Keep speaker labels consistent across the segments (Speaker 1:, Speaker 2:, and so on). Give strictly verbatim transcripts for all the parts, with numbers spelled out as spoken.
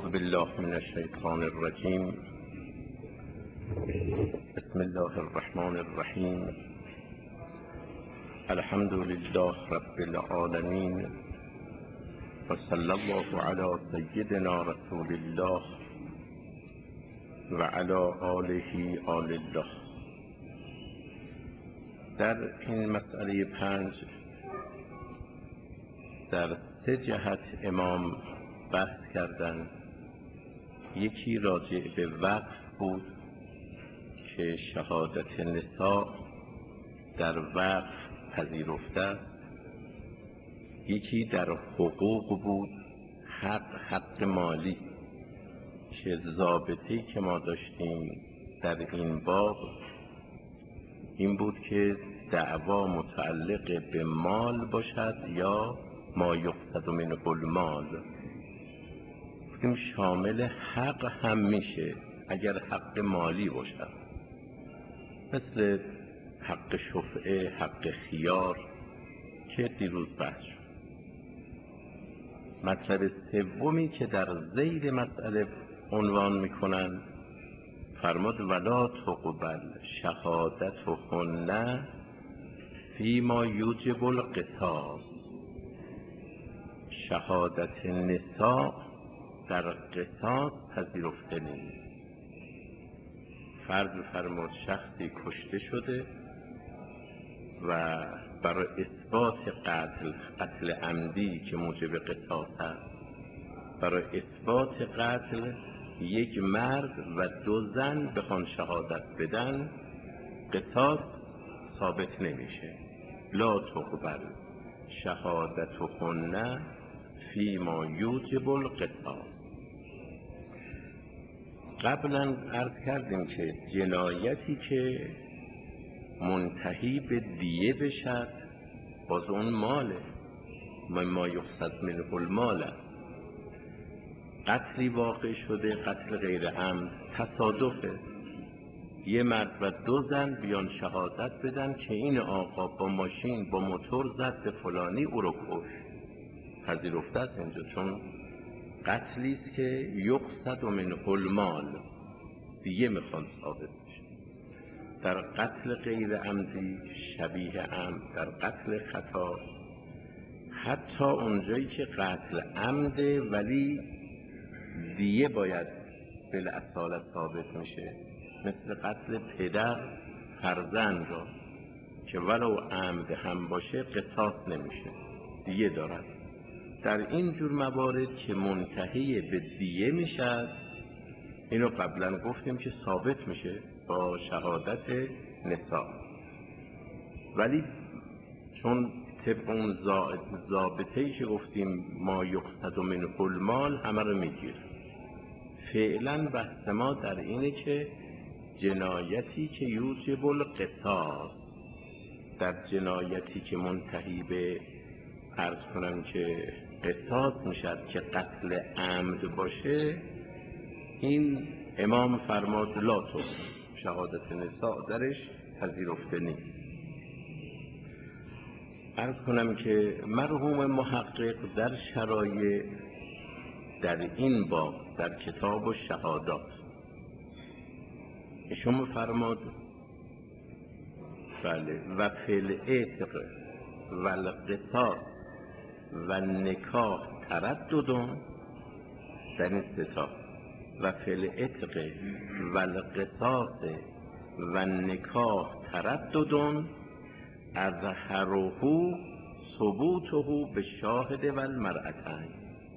Speaker 1: اعوذ بالله من الشیطان الرجیم. بسم الله الرحمن الرحیم. الحمد لله رب العالمین و صلی الله علی سیدنا رسول الله و علی آله آل الله. در این مسئله پنج در سه جهت امام بحث کردند. یکی راجع به وقف بود که شهادت نساء در وقف پذیرفته است. یکی در حقوق بود، حق حق مالی که ضابطه‌ای که ما داشتیم در این باب این بود که دعوا متعلق به مال باشد یا ما یقصد منه المال. این شامل حق هم میشه اگر حق مالی باشد، مثل حق شفعه، حق خیار که دیروز بحث شد. مطلب سومی که در ذیل مسئله عنوان میکنن فرمود ولا تقبل شهادتهن فیما یوجب القصاص. شهادت نساء در قصاص پذیرفته نیست. فرض فرمود شخصی کشته شده و برای اثبات قتل قتل عمدی که موجب قصاص است، برای اثبات قتل یک مرد و دو زن بخوان شهادت بدن، قصاص ثابت نمیشه. لا تقبل شهادتهن فیما یوجب القصاص. قبلا عرض کردیم که جنایتی که منتهی به دیه بشد باز اون ماله، ما یقصد منه المال است. قتلی واقع شده، قتل غیر عمد، تصادفه، یه مرد و دو زن بیان شهادت بدن که این آقا با ماشین با موتور زد به فلانی او رو کش، پذیرفته است اینجا، چون قتلی است که یقصد منه المال، دیگه میخوان ثابت بشه. در قتل غیر عمدی، شبیه عمد، در قتل خطا، حتی اونجایی که قتل عمده ولی دیگه باید بالاصالت ثابت میشه، مثل قتل پدر فرزند را که ولو عمد هم باشه قصاص نمیشه، دیگه دارد. در این جور موارد که منتهی به دیه میشد، اینو قبلا گفتیم که ثابت میشه با شهادت نساء، ولی چون طبق اون ضابطه‌ای که گفتیم ما یقصد منه المال همه رو میگیره. فعلا بحث ما در اینه که جنایتی که یوجب القصاص، در جنایتی که منتهی به عرض کنم که قصاص میشد که قتل عمد باشه، این امام فرماد لا تو شهادت نساء درش پذیرفته نیست. عرض کنم که مرحوم محقق در شرایع در این باب در کتاب الشهادات ایشون فرماد بله و فی العتق و القصاص و نکاح تردد، در این ستا و فی العتق و القصاص و نکاح تردد اظهره ثبوته به شاهد و المرأتین.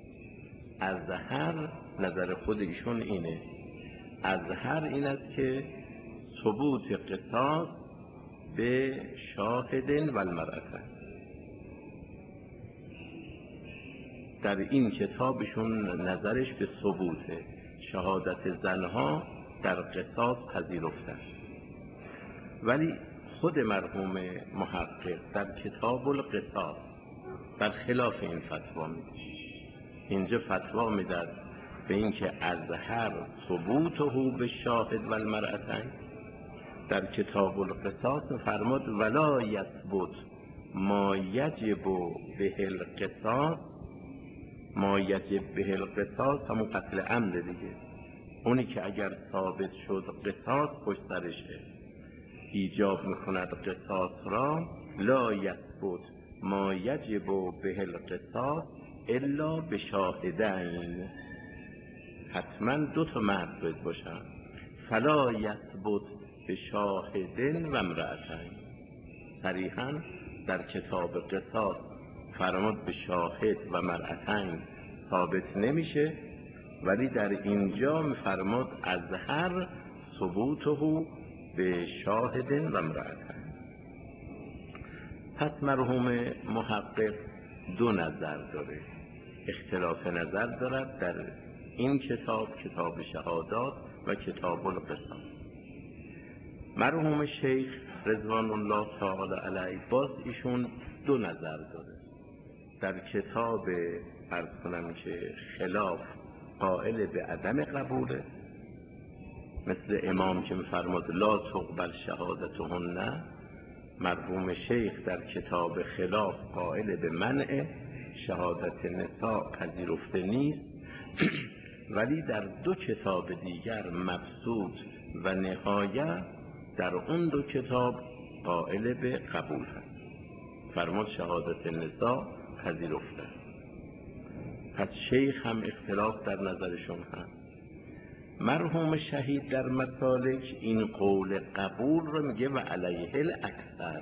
Speaker 1: اظهر نظر خود ایشون اینه، اظهر این است که ثبوت قصاص به شاهد و المرأتین. در این کتابشون نظرش به ثبوت شهادت زنها در قصاص پذیرفته است، ولی خود مرحوم محقق در کتاب القصاص در خلاف این فتوا میده. اینجا فتوا میداد به اینکه اظهر ثبوته به شاهد و المرأتین. در کتاب القصاص فرمود ولا یثبت ما یجب به القصاص ما یجب به القصاص همون قتل عمد دیگه، اونی که اگر ثابت شد قصاص پشت سرشه ایجاب میکند قصاص را، لا یثبت ما یجب به القصاص الا به شاهدین، حتما دو تا مرد باید باشن، فلا یثبت به شاهدین و امرأتین. صریحا در کتاب قصاص فرمود به شاهد و مرأتین ثابت نمیشه، ولی در اینجا میفرماد از هر ثبوته به شاهد و امرأتین. پس مرحوم محقق دو نظر داره، اختلاف نظر دارد در این کتاب، کتاب شهادات و کتاب القصاص. مرحوم شیخ رضوان الله تعالی علیه باز ایشون دو نظر داره. در کتاب عرض کنم که خلاف قائل به عدم قبوله، مثل امام که میفرماد لا تقبل شهادتهن. مرحوم شیخ در کتاب خلاف قائل به منع شهادت نساء پذیرفته نیست، ولی در دو کتاب دیگر مبسوط و نهایه در اون دو کتاب قائل به قبول هست، فرمود شهادت نساء پذیرفته. پس شیخ هم اختلاف در نظرشون هست. مرحوم شهید در مسالک این قول قبول رو میگه و علیه الاکثر،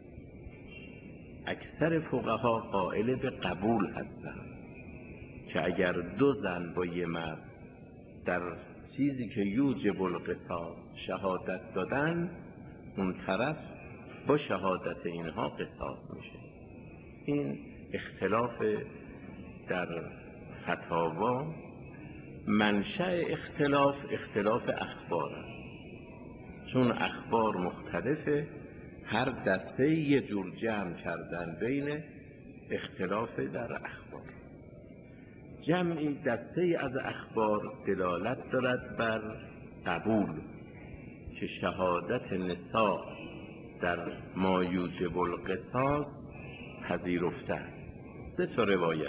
Speaker 1: اکثر فقها قائل به قبول هستن که اگر دو زن با یه مرد در چیزی که یوجب القصاص شهادت دادن، اون طرف با شهادت اینها قصاص میشه. این اختلاف در فتاوا. منشأ اختلاف اختلاف اخبار است، چون اخبار مختلفه، هر دسته یه جور جمع کردن بین اختلاف در اخبار. جمعی دسته از اخبار دلالت دارد بر قبول که شهادت نساء در ما یوجب القصاص پذیرفته است. سه تا روایت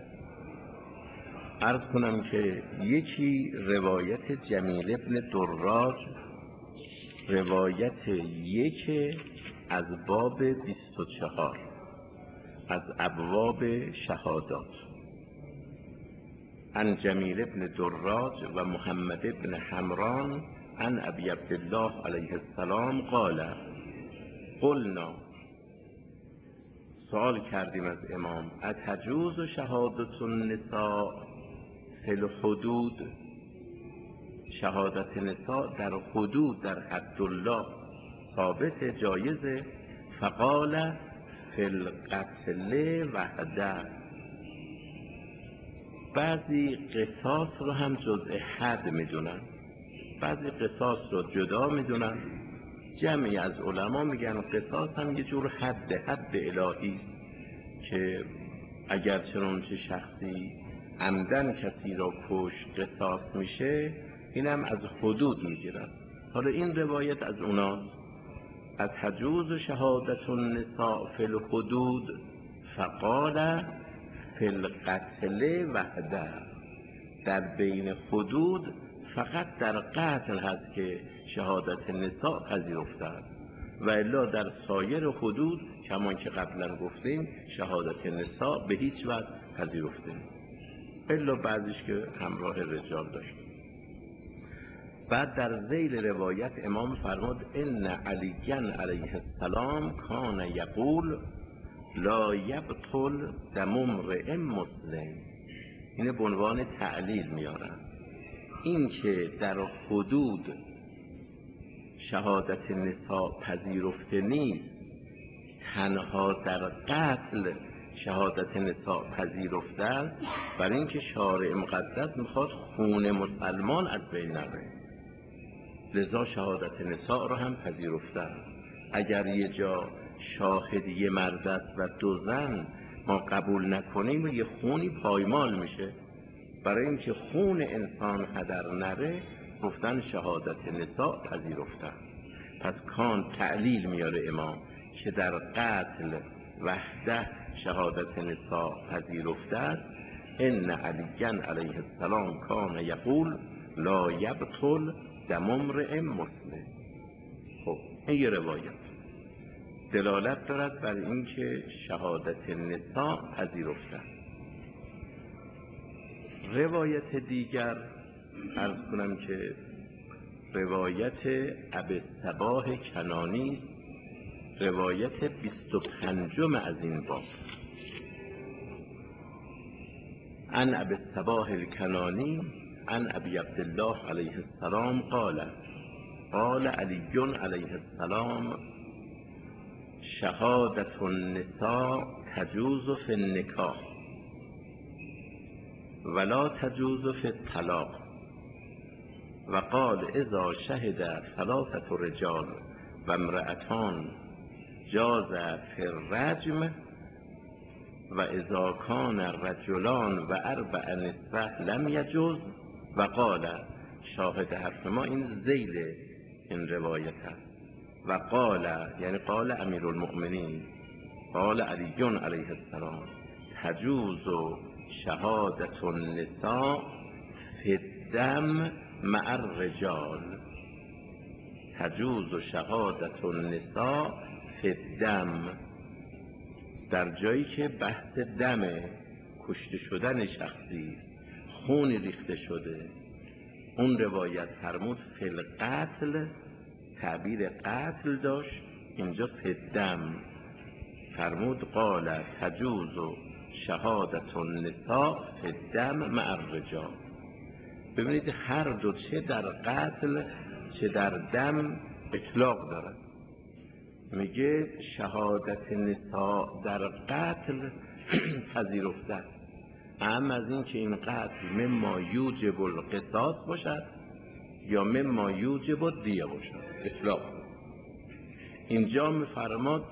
Speaker 1: عرض کنم که یکی روایت جمیل ابن دراج، روایت یک از باب بیست و چهار از ابواب شهادات، عن جمیل ابن دراج و محمد ابن حمران عن ابی عبدالله علیه السلام قال قلنا، سوال کردیم از امام، اتجوز شهادت النساء فی الحدود، شهادت نساء در حدود در حد الله ثابت جایزه؟ فقال فی القتل وحده، بعضی قصاص رو هم جزء حد میدونن، بعضی قصاص رو جدا میدونن. جمعی از علما میگن قصاص هم یه جور حد حد الهی است که اگر چنانچه شخصی عمدن کسی را کش قصاص میشه، اینم از حدود میگیرن. حالا این روایت از اوناست، از تجوز شهادت النساء فی الحدود فقال فی القتل وحده، در بین حدود فقط در قتل هست که شهادت نساء پذیرفته است، و الا در سایر حدود کمان که قبلا گفتیم شهادت نساء به هیچ وجه پذیرفته نیست، الا بعضیش که همراه رجال داشت. بعد در ذیل روایت امام فرمود ان علی علیه السلام کان یقول لا یبطل دم امرئ مسلم، اینه به عنوان تعلیل میارن. این که در حدود شهادت نساء پذیرفته نیست، تنها در قتل شهادت نساء پذیرفته است، برای اینکه شارع مقدس میخواد خون مسلمان از بین نره، لذا شهادت نساء رو هم پذیرفته است. اگر یه جا شاهد یه مرد است و دو زن ما قبول نکنیم، یه خونی پایمال میشه. برای اینکه خون انسان هدر نره گفتن شهادت نساء پذیرفته است. پس کان تعلیل میاره امام که در قتل وحده شهادت نساء پذیرفته است، ان علیًا علیه السلام کان یقول لا یبطل دم امرئ مسلم. خب این یه روایت دلالت دارد بر اینکه شهادت نساء پذیرفته است. روایت دیگر عرض کنم که روایت ابی الصباح کنانی است، روایت بیست و پنجم از این باب. عن ابی الصباح الکنانی عن ابی عبدالله علیه السلام قال قال علی علیه السلام شهادت النساء تجوز فی النکاح ولا تجوز فی الطلاق. و قال اذا شهد ثلاثة رجال و امرأتان جاز فی الرجم و اذا کان رجلان و اربع نسوة لم یجوز. و قال شاهد حرف ما این ذیل این روایت است. و قال یعنی قال امیرالمؤمنین قال علی علیه السلام تجوز شهادت النساء فی الدم مع الرجال. تجوز شهادت النساء فی الدم، در جایی که بحث دم کشته شدن شخصی خونی ریخته شده. اون روایت فرمود فی القتل، تعبیر قتل داشت، اینجا فی الدم فرمود قال تجوز شهادت النساء فی الدم مع الرجال. ببینید هر دو چه در قتل چه در دم اطلاق دارد. میگه شهادت نساء در قتل پذیرفته است، اما از این که این قتل مما یوجب القصاص باشد یا مما یوجب الدیه باشد اطلاق. اینجا میفرماد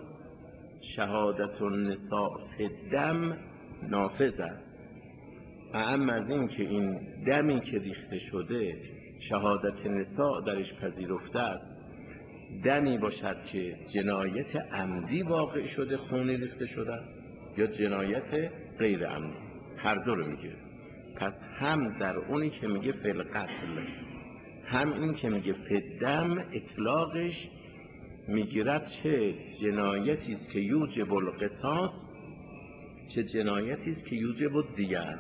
Speaker 1: شهادت النساء فی الدم نافذ است، اما از این که این دمی که ریخته شده شهادت نساء درش پذیرفته است، دمی باشد که جنایت عمدی واقع شده خونی ریخته شده یا جنایت غیر عمدی، هر دو رو میگه. پس هم در اونی که میگه فی القتل هم این که میگه فی الدم اطلاقش میگیرد چه جنایتی است که یوجب القصاص چه جنایتی است که یوجب الدیه.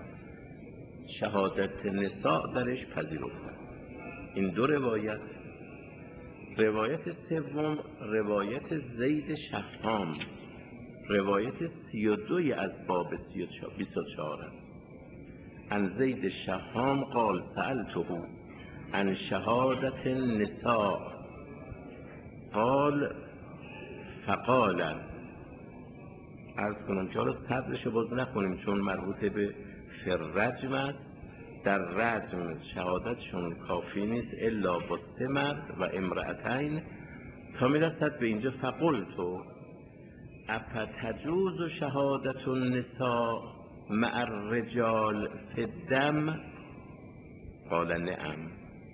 Speaker 1: شهادت نساء درش پذیرفته است. این دو روایت. روایت سوم روایت زید شهام، روایت سی و دوی از باب بیست و چهار است. عن زید شهام قال سألته عن شهادت النساء قال فقال. عرض کنم که حالا صدرشو باز نکنیم چون مربوط به فررجم است. در رجم شهادتشون کافی نیست الا با سه مرد و امرأتین تا میرسد به اینجا فقلتو افتجوز شهادت النساء مع الرجال فی الدم قال نعم.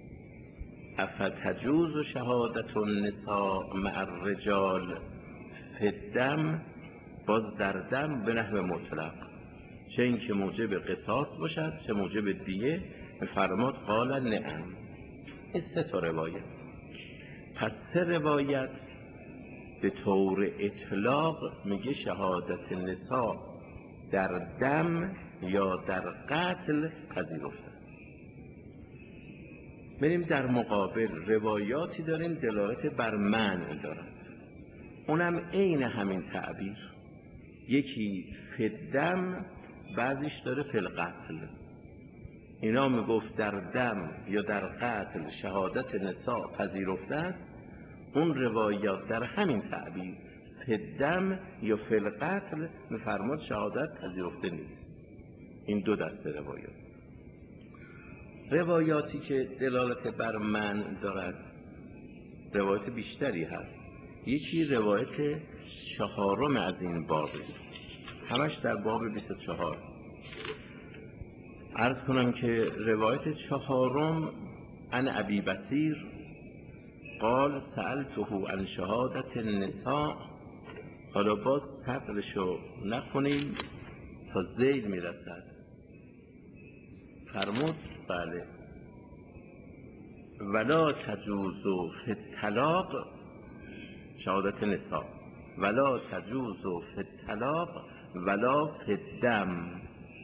Speaker 1: افتجوز شهادت النساء مع الرجال فی الدم، باز در دم به نحو مطلق، چه این که موجب قصاص باشد چه موجب دیه. فرماد قال نعم. این سه تا روایت. پس سه روایت به طور اطلاق میگه شهادت نساء در دم یا در قتل پذیرفته است. بریم در مقابل روایاتی داریم دلالت بر منع دارد، اونم عین همین تعبیر. یکی فی الدم، بعضیش داره فی القتل. اینا میگفت در دم یا در قتل شهادت نساء پذیرفته است، اون روایات در همین تعبیر فی الدم یا فی القتل میفرماد شهادت پذیرفته نیست. این دو دسته روایات. روایاتی که دلالت بر منع دارد روایت بیشتری هست. یکی روایت چهارم از این بابه، همش در باب بیست و چهار. عرض کنم که روایت چهارم عن ابی بصیر قال سألته عن شهادت النساء. حالا باز صدرشو نخونیم تا ذیل میرسد. فرمود بله ولا تجوز فی الطلاق شهادت نساء ولا تجوز فی الطلاق ولا فی الدم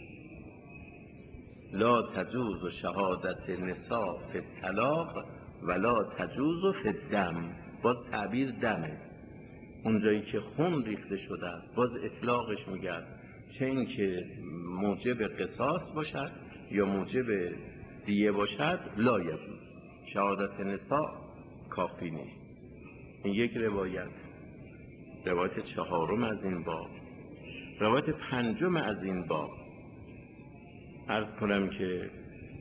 Speaker 1: لا تجوز شهادت نساء فی الطلاق ولا تجوز فی الدم. باز تعبیر دمه، اونجایی که خون ریخته شده است باز اطلاقش میگرد، چه این که موجب قصاص باشد یا موجب دیه باشد لا یجوز. شهادت نساء کافی نیست. این یک روایت. روایت چهارم از این باب. روایت پنجم از این باب عرض کنم که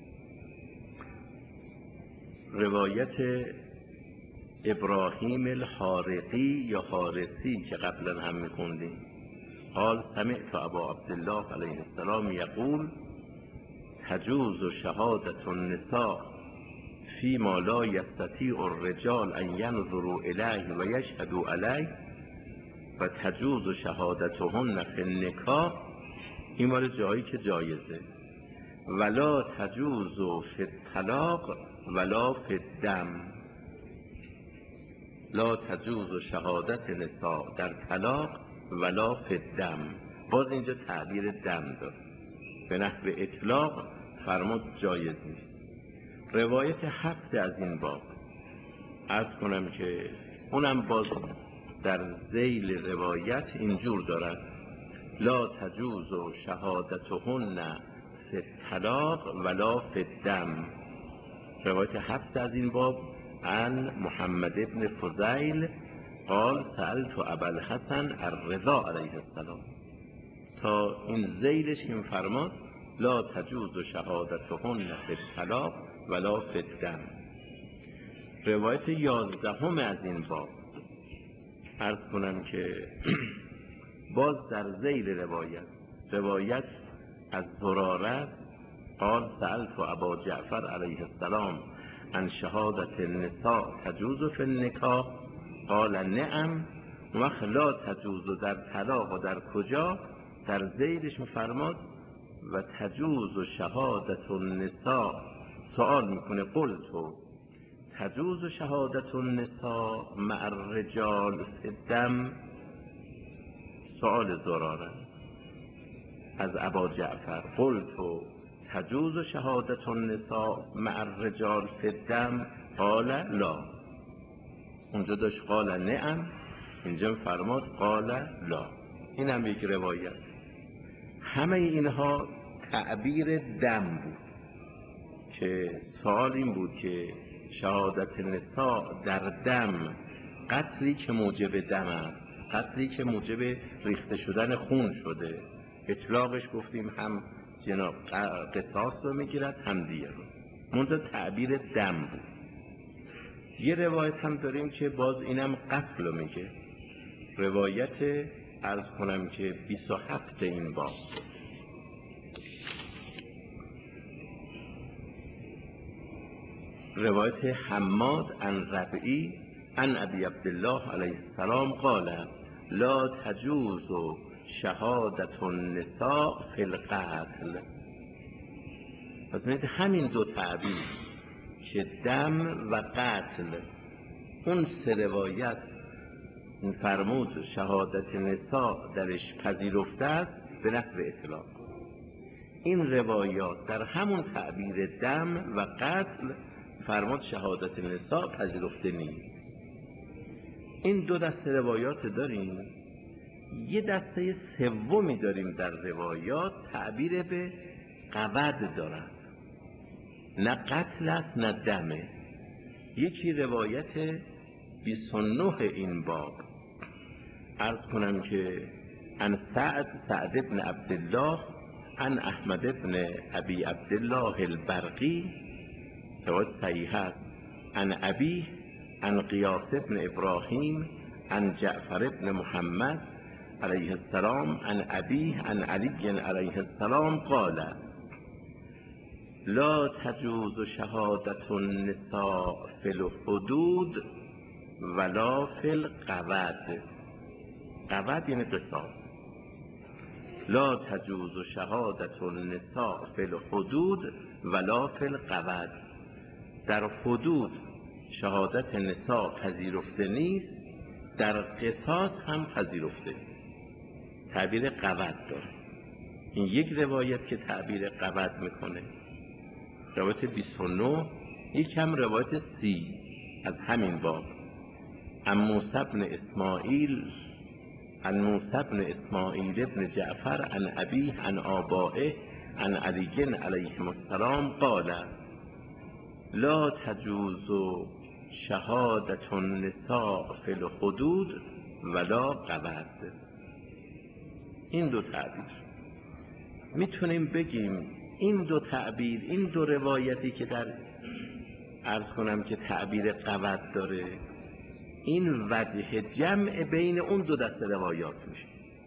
Speaker 1: روایت ابراهیم الحارقی یا حارسی که قبلا هم میخوندیم، قال سمعت ابا عبدالله علیه السلام یقول تجوز شهادت النساء فيما لا يستطيع الرجال ان ينظروا الیه و یشهدوا علیه و تجوز شهادتهن فی النکاح. این مال جایی که جایزه. ولا تجوز فی الطلاق ولا فی الدم. لا تجوز شهادت نساء در طلاق ولا فی الدم. باز اینجا تعبیر دم داره، به نحو اطلاق فرمود جایز نیست. روایت هفت از این باب عرض کنم که اونم باز در ذیل روایت اینجور دارد لا تجوز شهادتهن فی الطلاق ولا فی الدم. روایت هفت از این باب عن محمد ابن فضیل قال سألت ابا الحسن الرضا علیه السلام تا این ذیلش این فرماد لا تجوز شهادتهن فی الطلاق ولا فی الدم. روایت یازدهم از این باب عرض کنم که باز در ذیل روایت روایت از زراره قال سألت ابا جعفر علیه السلام عن شهادت النساء تجوز فی النکاح قال نعم. وقت لا تجوز در طلاق و در کجا در ذیلش میفرماد و تجوز شهادت النساء. سوال میکنه قلت تجوز شهادت النساء مع الرجال فی الدم. سوال زراره است از ابا جعفر قلت تجوز شهادت النساء مع الرجال فی الدم قال لا. اونجا داشت قال نعم، اینجا فرماد قال لا. این هم یک روایت. همه اینها تعبیر دم بود که سوال این بود که شهادت نساء در دم، قتلی که موجب دم است، قتلی که موجب ریخته شدن خون شده، اطلاقش گفتیم هم جناب قصاص رو میگیرد هم دیه رو، منتها تعبیر دم بود. یه روایت هم داریم که باز اینم قتل رو میگه. روایت عرض کنم که بیست و هفت این باب روایت حماد عن ربعی عن ابی عبدالله علیه السلام قال لا تجوز شهادت النساء فی القتل. پس می‌بینید همین دو تعبیر که دم و قتل، اون سه روایت فرمود شهادت نساء درش پذیرفته است به نحو اطلاق. این روایات در همون تعبیر دم و قتل فرمود شهادت نساء پذیرفته نیست. این دو دسته روایات داریم. یه دسته سومی داریم در روایات تعبیر به قود دارد، نه قتل است نه دمه. یکی روایت بیست و نه این باب عرض کنم که عن سعد سعد ابن عبدالله عن احمد ابن ابی عبدالله البرقی روایت صحیح است عن ابی عن قیاس ابن ابراهیم عن جعفر ابن محمد علیه السلام عن ابی عن علی علیه السلام قال لا تجوز شهادت النساء فی الحدود ولا فی القود. قود یعنی قصاص. لا تجوز شهادت النساء فی الحدود ولا فی القود. در حدود شهادت نساء پذیرفته نیست، در قصاص هم پذیرفته نیست. تعبیر قود داره. این یک روایت که تعبیر قود میکنه. روایت بیست و نه یکم روایت سی از همین باب. عن موسی بن اسماعیل عن موسی بن اسماعیل ابن جعفر عن ابیه عن آبائه عن علی علیهم السلام قال لا تجوز شهادة النساء فی الحدود ولا قود. این دو تعبیر میتونیم بگیم این دو تعبیر، این دو روایتی که در عرض کنم که تعبیر قود داره، این وجه جمع بین اون دو دسته روایات میشه.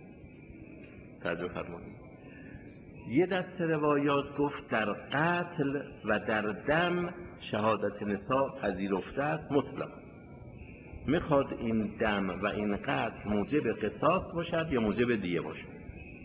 Speaker 1: توجه فرمایید. یه دسته روایات گفت در قتل و در دم شهادت نساء پذیرفته است مطلق. میخواد این دم و این قتل موجب قصاص باشد یا موجب دیه باشد.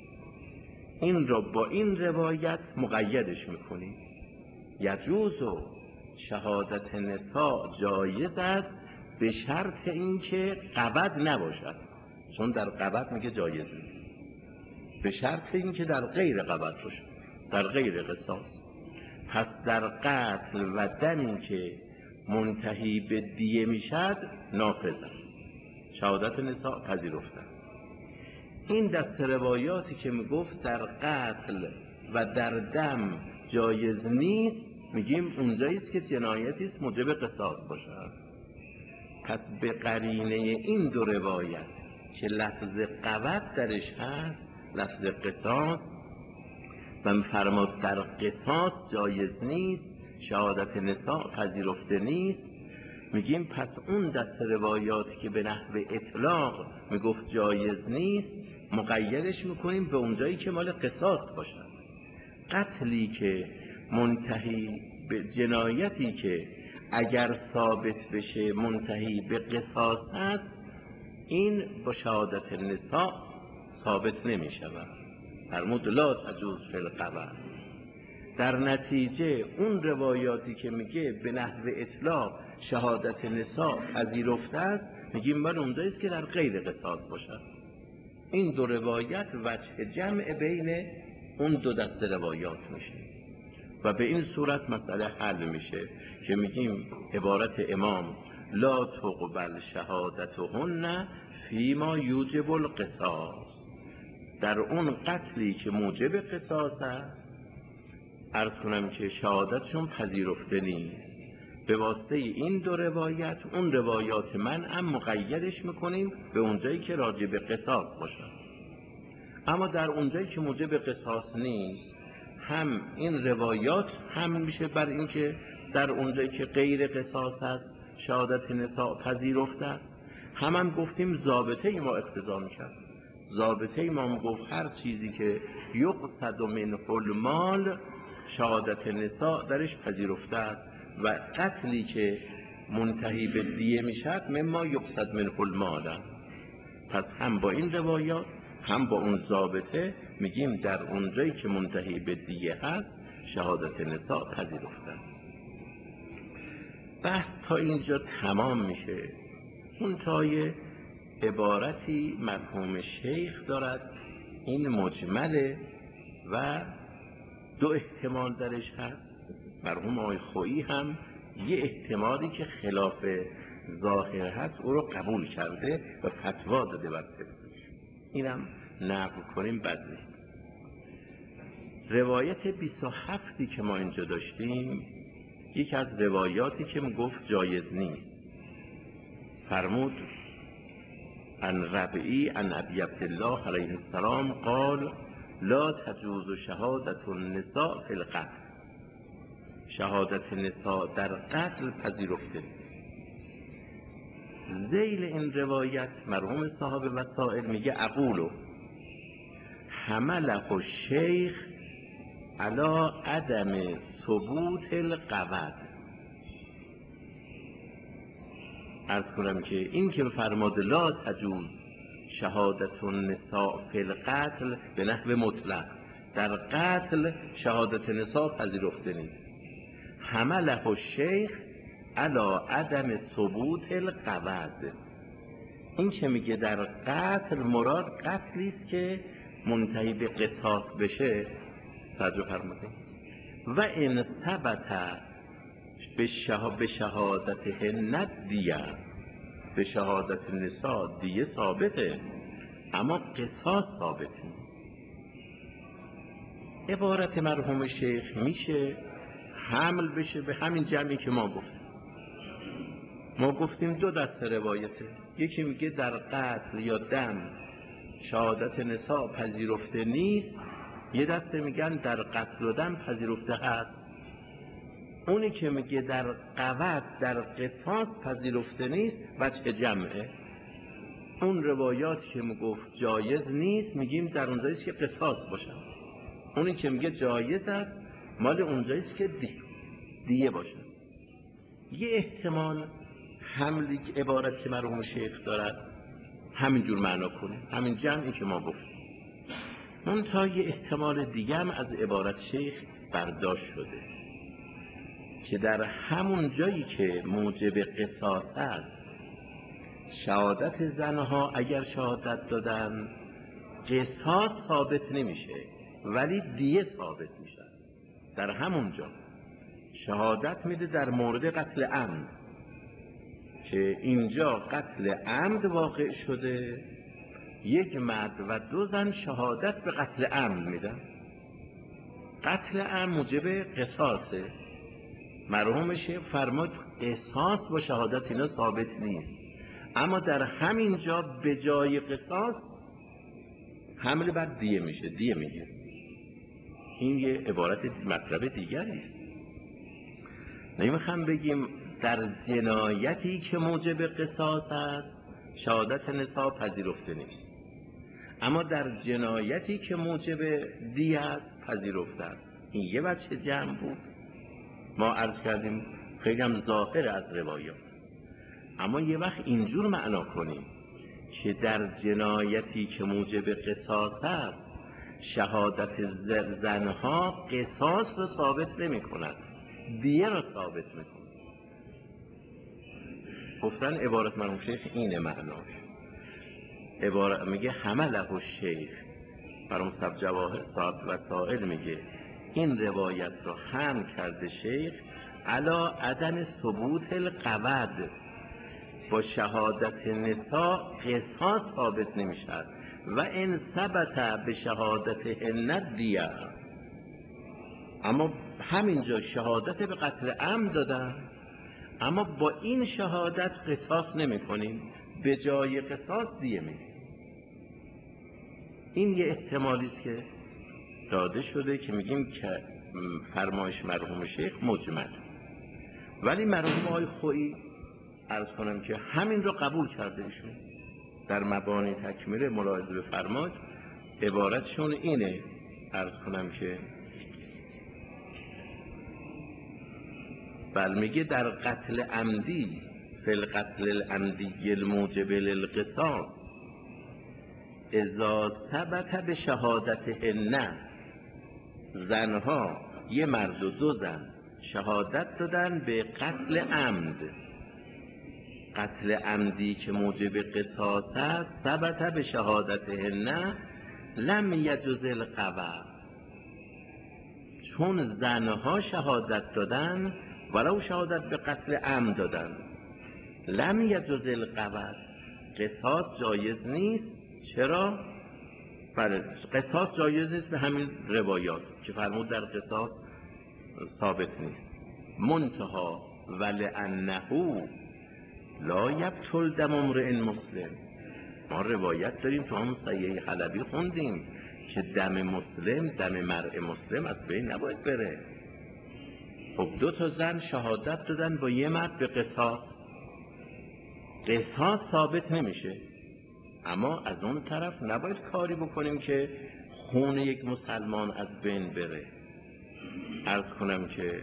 Speaker 1: این را با این روایت مقیدش میکنیم. یجوز و شهادت نساء جایز است به شرط اینکه قود نباشد، چون در قود میگه جایز نیست. به شرط اینکه در غیر قود باشه، در غیر قصاص. پس در قتل و دمی که منتهی به دیه میشد نافذ است، شهادت نساء پذیرفته است. این دست روایاتی که میگفت در قتل و در دم جایز نیست، میگیم اونجاییست که جنایتی است موجب قصاص باشد. پس به قرینه این دو روایت که لفظ قود درش هست، لفظ قصاص، و فرماد در قصاص جایز نیست، شهادت نساء پذیرفته نیست، میگیم پس اون دست روایاتی که به نحو اطلاق میگفت جایز نیست، مقیدش میکنیم به اونجایی که مال قصاص باشد. قتلی که منتهی به جنایتی که اگر ثابت بشه منتهی به قصاص هست، این با شهادت نساء ثابت نمی شود. فرمود لا تجوز فی القود. در نتیجه اون روایاتی که میگه به نحو اطلاق شهادت نساء پذیرفته است، میگیم من اونجاییست که در غیر قصاص باشد. این دو روایت وجه جمع بین اون دو دست روایات میشه و به این صورت مسئله حل میشه که میگیم عبارت امام لا تقبل شهادتهن فیما یوجب القصاص. در اون قتلی که موجب قصاص است، عرض کنم که شهادتشون پذیرفته نیست. به واسطه این دو روایت اون روایات من هم مقیدش میکنیم به اونجایی که راجع به قصاص باشن. اما در اونجایی که موجب قصاص نیست، هم این روایات هم میشه بر این که در اونجایی که غیر قصاص هست شهادت نساء پذیرفته است. هم هم گفتیم ضابطه ای ما اقتضا میکرد. ضابطه ای ما میگفت هر چیزی که یقصد منه المال شهادت نساء درش پذیرفته است و قتلی که منتهی به دیه میشد مما یقصد منه المال. پس هم با این روایات هم با اون ضابطه میگیم در اونجایی که منتهی به دیه هست شهادت نساء پذیرفته است. بحث تا اینجا تمام میشه. اون تای عبارتی مرحوم شیخ دارد، این مجمله و دو احتمال درش هست. مرحوم آقای خویی هم یه احتمالی که خلاف ظاهر هست او رو قبول کرده و فتوا داده بر طبقش. اینم نقل کنیم بد نیست. روایت بیست و هفتی که ما اینجا داشتیم یکی از روایاتی که میگفت جایز نیست. فرمود عن ربعی عن ابی عبدالله علیه السلام قال لا تجوز شهادت النساء فی القتل. شهادت نساء در قتل پذیرفته نیست. ذیل این روایت مرحوم صاحب وسائل میگه اقولو حمله الشیخ علی عدم ثبوت القود. عرض کنم که این که فرماد لا تجوز شهادت النساء فی القتل به نحو مطلق در قتل شهادت نساء پذیرفته نیست. حمله الشیخ علی عدم ثبوت القود. این که میگه در قتل مراد قتلی است که منتهی به قصاص بشه. توجه فرمودید. و ان ثبت به شهادتهن دیه، به شهادت نساء دیه ثابته اما قصاص ثابت نیست. عبارت مرحوم شیخ میشه حمل بشه به همین جمعی که ما گفتیم. ما گفتیم دو دسته روایته، یکی میگه در قتل یا دم شهادت نساء پذیرفته نیست، یه دسته میگن در قتل و دم پذیرفته هست. اونی که میگه در قود در قصاص پذیرفته نیست وجه جمعه. اون روایات که میگفت جایز نیست میگیم در اونجاییست که قصاص باشه. اونی که میگه جایز است مال اونجاییست که دی. دیه باشه. یه احتمال حملی که عبارت که مرحوم شیخ دارد همینجور معنا کنه، همین جمعی که ما گفتیم. منتها یه احتمال دیگه هم از عبارت شیخ برداشت شده که در همون جایی که موجب قصاص است، شهادت زنها اگر شهادت دادن قصاص ثابت نمیشه ولی دیه ثابت میشه. در همون جا شهادت میده در مورد قتل عمد که اینجا قتل عمد واقع شده، یک مرد و دو زن شهادت به قتل عمد میدن. قتل عمد موجب قصاصه. مرحوم شیخ فرمود قصاص با شهادت اینا ثابت نیست، اما در همین جا به جای قصاص حمل بر دیه میشه، دیه میگه. این یه عبارت مطلب دیگری است. نمیخوام بگیم در جنایتی که موجب قصاص است شهادت نساء پذیرفته نیست، اما در جنایتی که موجب دیه است پذیرفته است. این یه وجه جمع بود. ما عرض کردیم خیلی هم ظاهر از روایات، اما یه وقت اینجور معنا کنیم که در جنایتی که موجب قصاص است شهادت زنها قصاص رو ثابت نمی کند، دیه رو ثابت می کند. گفتن عبارت مرحوم شیخ اینه معناش. عبارت میگه حمله الشیخ، برام سب جواهر صاحب و سائل میگه این روایت رو حمل کرده شیخ علا عدم ثبوت القود، با شهادت نساء قصاص ثابت نمیشد و ان ثبت به شهادتهن دیه. اما همینجا شهادت به قتل عمد دادن، اما با این شهادت قصاص نمی کنیم، به جای قصاص دیه میدیم. این یه احتمالی است که داده شده که میگیم که فرمایش مرحوم شیخ مجمل، ولی مرحوم آقای خویی عرض کنم که همین رو قبول کرده ایشون. در مبانی تکمیل ملاحظه بفرمایید عبارتشون اینه، عرض کنم که بل میگه در قتل عمدی فی القتل العمدی الموجب للقصاص اذا ثبت به شهادتهن، زنها یه مرد و دو زن شهادت دادن به قتل عمد، قتل عمدی که موجب قصاص است ثبت به شهادتهن لم یجز القود، چون زنها شهادت دادن ولو شهادت به قتل عمد دادن لم یجز القود، قصاص جایز نیست. چرا؟ بله قصاص جایز نیست به همین روایات که فرمود در قصاص ثابت نیست. منتها ولانه لا یبطل دم امرئ مسلم، ما روایت داریم تو هم صحیح حلبی خوندیم که دم مسلم، دم مرء مسلم از بین نباید بره. خب دو تا زن شهادت دادن با یه مرد به قصاص، قصاص ثابت نمیشه، اما از اون طرف نباید کاری بکنیم که خون یک مسلمان از بین بره. عرض کنم که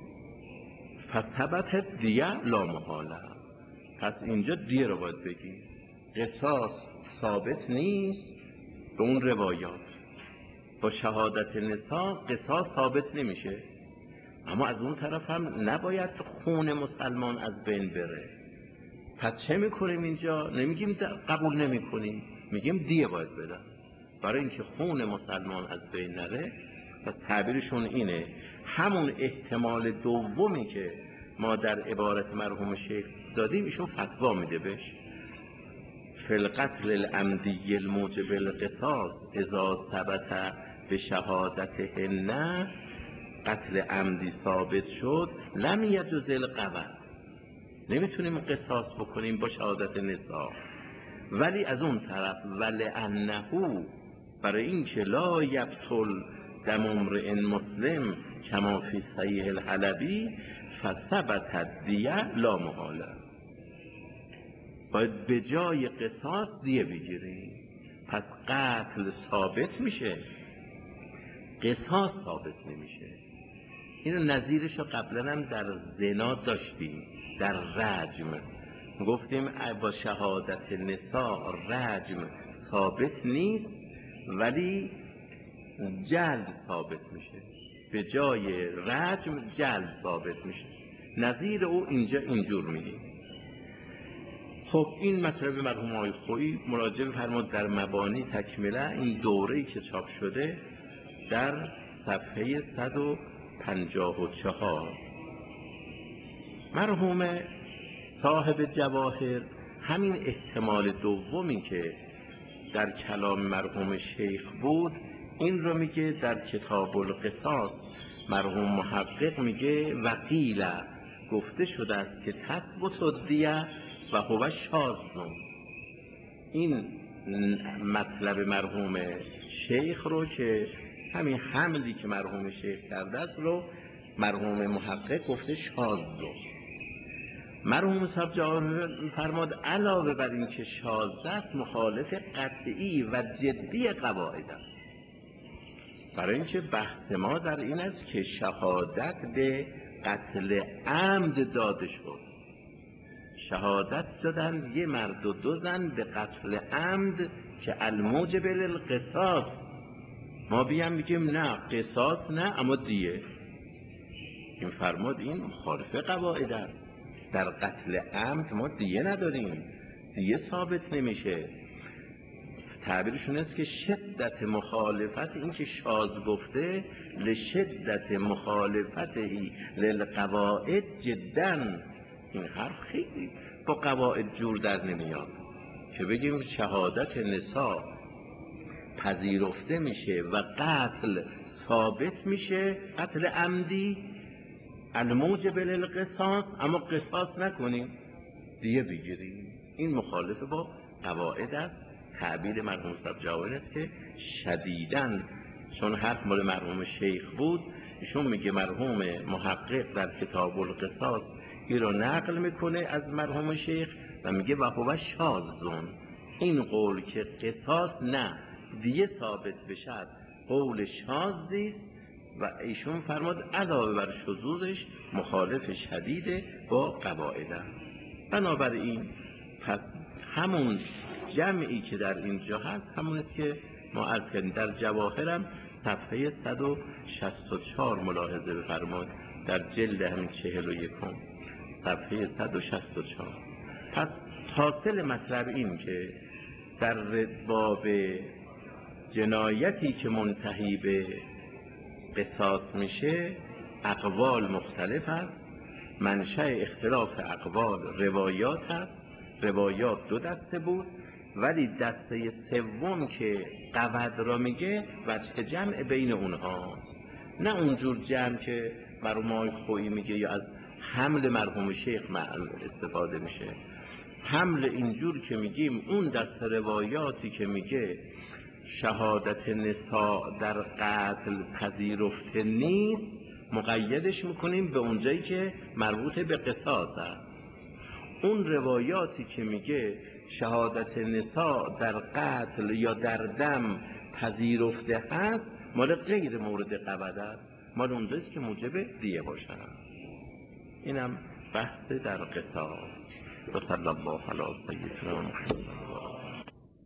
Speaker 1: فثبت دیه لا محاله، پس اینجا دیه رو باید بگیم، قصاص ثابت نیست به اون روایات. با شهادت نساء قصاص ثابت نمیشه، اما از اون طرف هم نباید خون مسلمان از بین بره. پس چه میکنیم اینجا؟ نمیگیم قبول نمیکنیم، میگیم دیه باید بدن برای اینکه خون مسلمان از بین نره. پس تعبیرشون اینه. همون احتمال دومی که ما در عبارت مرحوم شیخ دادیم ایشون فتوا میده بهش. فی القتل العمدی الموجب القصاص اذا ثبت به شهادتهن، قتل عمدی ثابت شد لم یجوز القود، نمیتونیم قصاص بکنیم با شهادت نساء. ولی از اون طرف ولعنه، برای این که لا یقتل دم امرئ مسلم کما فی صحیح الحلبی فثبت الدیه لا محاله، باید به جای قصاص دیه بگیریم. پس قتل ثابت میشه، قصاص ثابت نمیشه. اینو نظیرش رو قبلا هم در زنا داشتیم، در رجم گفتیم با شهادت نساء رجم ثابت نیست ولی جلد ثابت میشه، به جای رجم جلد ثابت میشه. نظیر او اینجا اینجور میگیم. خب این مطلب مرحوم آقای خویی مراجعه بفرمایید در مبانی تکمله این دوره‌ای که چاپ شده در صفحه صد و پنجاه و چهار. مرحوم صاحب جواهر همین احتمال دومی که در کلام مرحوم شیخ بود این رو میگه در کتاب القصاص. مرحوم محقق میگه وقیل، گفته شده است که تثبت الدیه و هو شاذ. این مطلب مرحوم شیخ رو که همین حملی که مرحوم شیخ کرده است رو مرحوم محقق گفته شاذ. مرحوم صاحب جواهر فرماد علاوه بر این که شاذ است مخالف قطعی و جدی قواعد است. برای اینکه بحث ما در این است که شهادت به قتل عمد داده شد، شهادت دادن یه مرد و دو زن به قتل عمد که الموجب للقصاص. ما بیام بگیم نه قصاص نه اما دیه، این فرماد این مخالف قواعد است. در قتل عمد ما دیه نداریم، دیه ثابت نمیشه. تعبیرشون است که شدت مخالفت، این که شاذ گفته لشدت مخالفتی للقواعد جدا، این حرف خیلی با قواعد جور در نمیاد که بگیم شهادت نساء پذیرفته میشه و قتل ثابت میشه، قتل عمدی الموجب للقصاص، اما قصاص نکنیم دیگه بگیریم. این مخالف با قواعد است. تعبیر مرحوم صاحب جواهر است که شدیداً، چون حرف مال مرحوم شیخ بود، ایشون میگه مرحوم محقق در کتاب القصاص این رو نقل میکنه از مرحوم شیخ و میگه و هو شاذ. این قول که قصاص نه دیگه ثابت بشد قول شاذی است و ایشون فرماد علاوه بر شذوذش مخالف شدید با قواعد است. بنابراین پس همون جمعی که در اینجا هست همون است که ما عرض کردیم. در جواهرم صفحه صد و شصت و چهار ملاحظه بفرمایید، در جلد همین چهل و یکم صفحه صد و شصت و چهار. پس حاصل مطلب این که در باب جنایتی که منتهی به قصاص میشه اقوال مختلف است. منشأ اختلاف اقوال روایات است. روایات دو دسته بود، ولی دسته سوم که قود را میگه وجه جمع بین اونها، نه اونجور جمع که مرحوم آقای خویی میگه یا از حمل مرحوم شیخ استفاده میشه. حمل اینجور که میگیم اون دسته روایاتی که میگه شهادت نساء در قتل پذیرفته نیست مقیدش میکنیم به اونجایی که مربوط به قصاص است. اون روایاتی که میگه شهادت نساء در قتل یا در دم پذیرفته هست مال غیر مورد قود است، مال اونجاییست که موجب دیه باشن. اینم بحث در قصاص. و صلی الله علی سیدنا محمد.